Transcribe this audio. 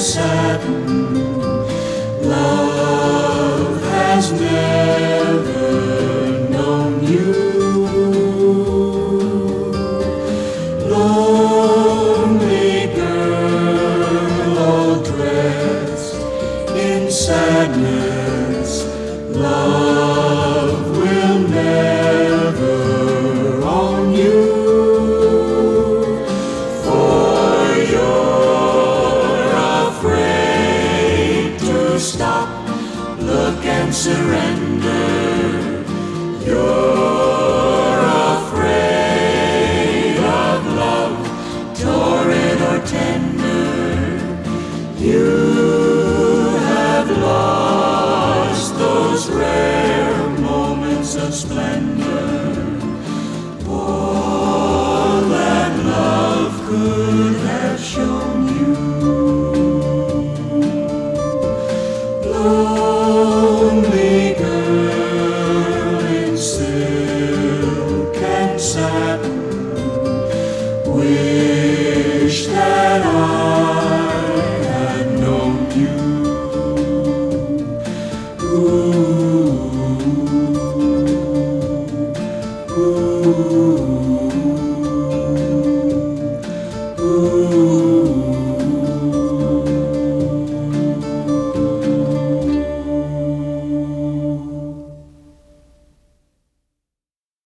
satin. Love has never known you. Lonely girl, all dressed in sadness, love will never own you. For you're afraid to stop, look and surrender. You're afraid of love, torrid or tender. You have lost those rare moments of splendor. All that love could have shown you. Lonely girl in silk and satin, with